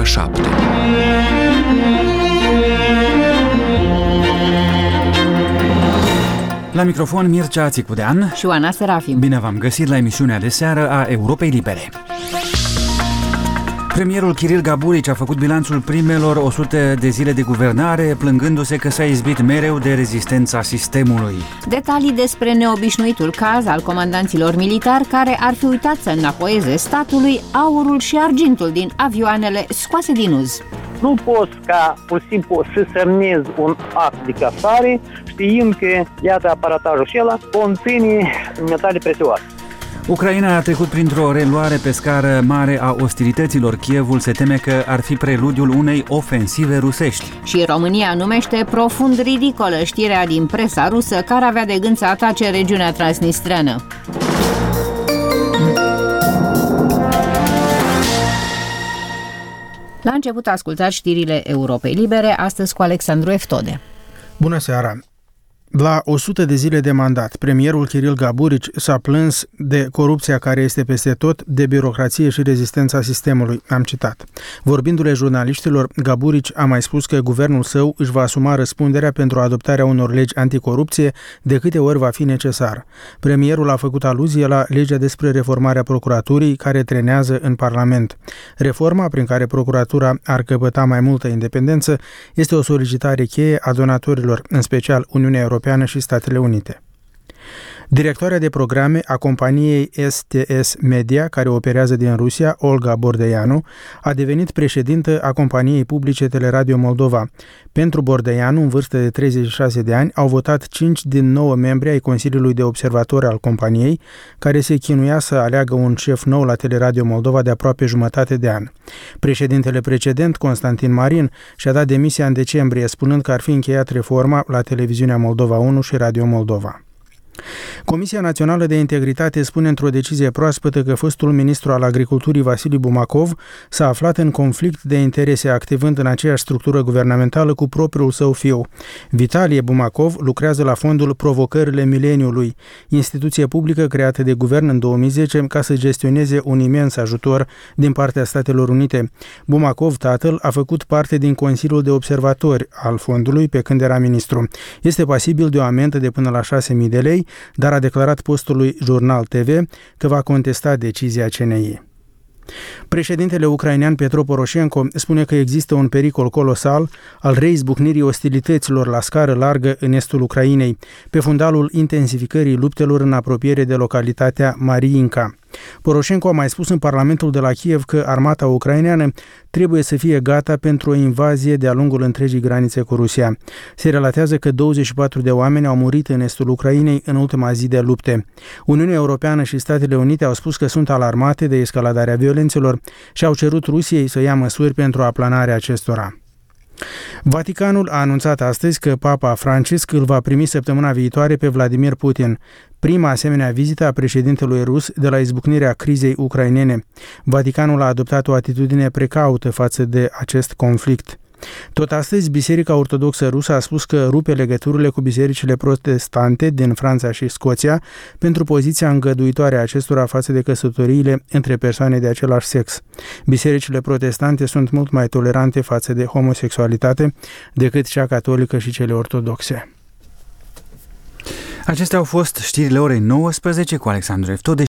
7. La microfon Mircea Țicudean și Oana Serafim. Bine v-am găsit la emisiunea de seară a Europei Libere. Premierul Kiril Gaburici a făcut bilanțul primelor 100 de zile de guvernare, plângându-se că s-a izbit mereu de rezistența sistemului. Detalii despre neobișnuitul caz al comandanților militari care ar fi uitat să înapoieze statului aurul și argintul din avioanele scoase din uz. Nu poți ca pur și simplu să semnezi un act de casare știind că, iată, aparatajul acela conține metale prețioase. Ucraina a trecut printr-o reluare pe scară mare a ostilităților. Kievul se teme că ar fi preludiul unei ofensive rusești. Și România numește profund ridicolă știrea din presa rusă care avea de gând să atace regiunea transnistreană. La început ascultați știrile Europei Libere, astăzi cu Alexandru Eftode. Bună seara! La 100 de zile de mandat, premierul Kiril Gaburici s-a plâns de corupția care este peste tot, de birocrație și rezistența sistemului, am citat. Vorbindu-le jurnaliștilor, Gaburici a mai spus că guvernul său își va asuma răspunderea pentru adoptarea unor legi anticorupție de câte ori va fi necesar. Premierul a făcut aluzie la legea despre reformarea procuraturii care trenează în Parlament. Reforma prin care procuratura ar căpăta mai multă independență este o solicitare cheie a donatorilor, în special Uniunea Europeană și Statele Unite. Directoarea de programe a companiei STS Media, care operează din Rusia, Olga Bordeianu, a devenit președintă a companiei publice Teleradio Moldova. Pentru Bordeianu, în vârstă de 36 de ani, au votat 5 din 9 membri ai Consiliului de Observatori al companiei, care se chinuia să aleagă un șef nou la Teleradio Moldova de aproape jumătate de an. Președintele precedent, Constantin Marin, și-a dat demisia în decembrie, spunând că ar fi încheiat reforma la Televiziunea Moldova 1 și Radio Moldova. Comisia Națională de Integritate spune într-o decizie proaspătă că fostul ministru al Agriculturii Vasili Bumakov s-a aflat în conflict de interese activând în aceeași structură guvernamentală cu propriul său fiu. Vitalie Bumakov lucrează la fondul Provocările Mileniului, instituție publică creată de guvern în 2010 ca să gestioneze un imens ajutor din partea Statelor Unite. Bumakov, tatăl, a făcut parte din Consiliul de Observatori al fondului pe când era ministru. Este pasibil de o amendă de până la 6.000 de lei, dar a declarat postului Jurnal TV că va contesta decizia CNI. Președintele ucrainean Petro Poroșenko spune că există un pericol colosal al reizbucnirii ostilităților la scară largă în estul Ucrainei, pe fundalul intensificării luptelor în apropiere de localitatea Mariinka. Poroșenko a mai spus în Parlamentul de la Kiev că armata ucraineană trebuie să fie gata pentru o invazie de-a lungul întregii granițe cu Rusia. Se relatează că 24 de oameni au murit în estul Ucrainei în ultima zi de lupte. Uniunea Europeană și Statele Unite au spus că sunt alarmate de escaladarea violențelor și au cerut Rusiei să ia măsuri pentru aplanarea acestora. Vaticanul a anunțat astăzi că Papa Francisc îl va primi săptămâna viitoare pe Vladimir Putin, prima asemenea vizită a președintelui rus de la izbucnirea crizei ucrainene. Vaticanul a adoptat o atitudine precaută față de acest conflict. Tot astăzi, Biserica Ortodoxă Rusă a spus că rupe legăturile cu bisericile protestante din Franța și Scoția pentru poziția îngăduitoare a acestora față de căsătoriile între persoane de același sex. Bisericile protestante sunt mult mai tolerante față de homosexualitate decât cea catolică și cele ortodoxe. Acestea au fost știrile orei 19 cu Alexandru Eftode.